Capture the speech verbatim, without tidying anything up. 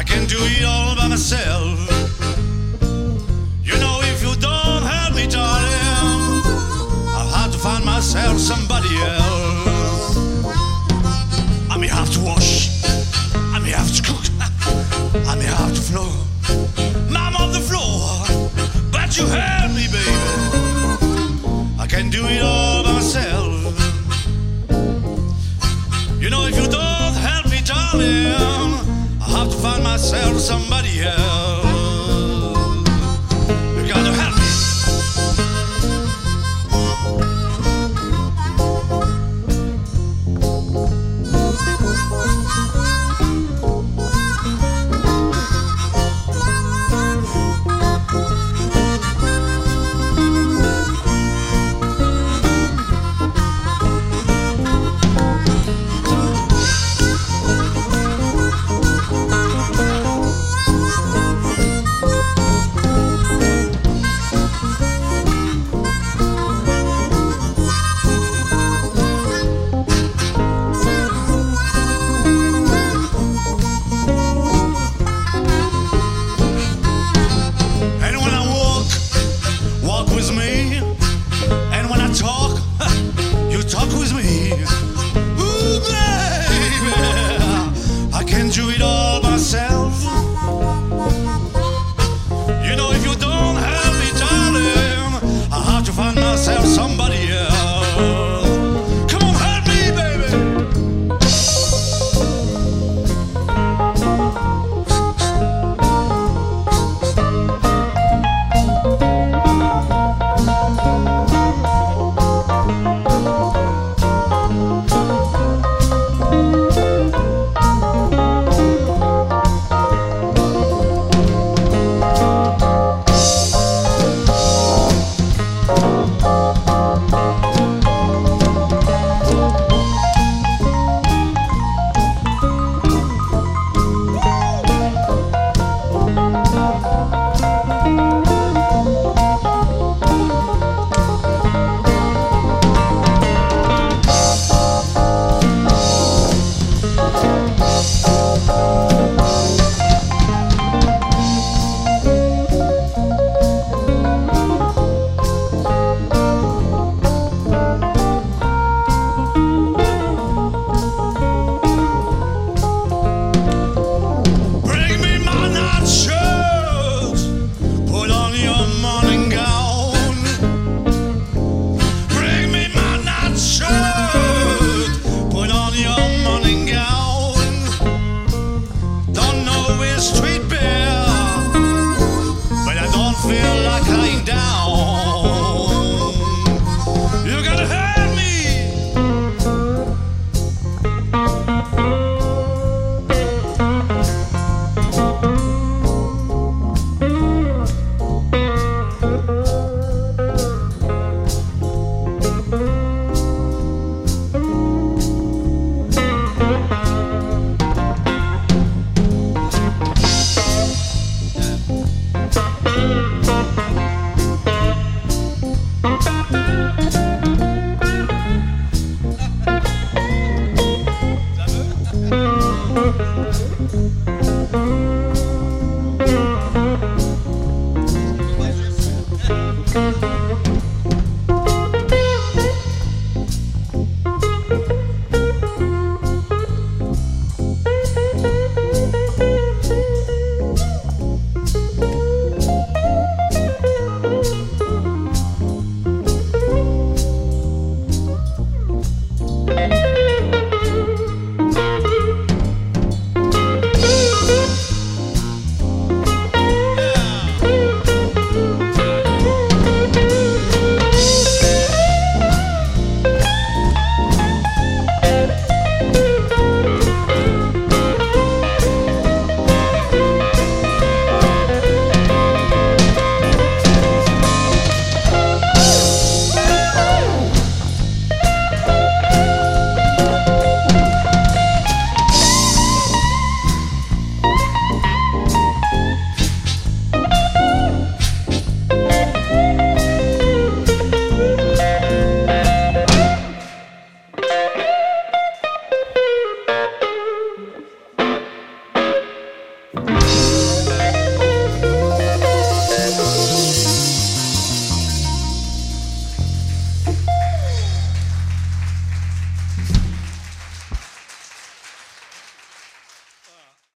can do it all by myself. You know, if you don't help me, darling, I'll have to find myself somebody else. I may have to wash, I may have to cook, I may have to floor. I'm on the floor, but you help me, baby. I can do it all by myself. You know, if you don't help me, darling, I'll have to find myself somebody else. You gotta help me. Do it all myself. You know, if you don't help me, darling, I'll have to find myself somebody else. Come on, help me, baby. Bye.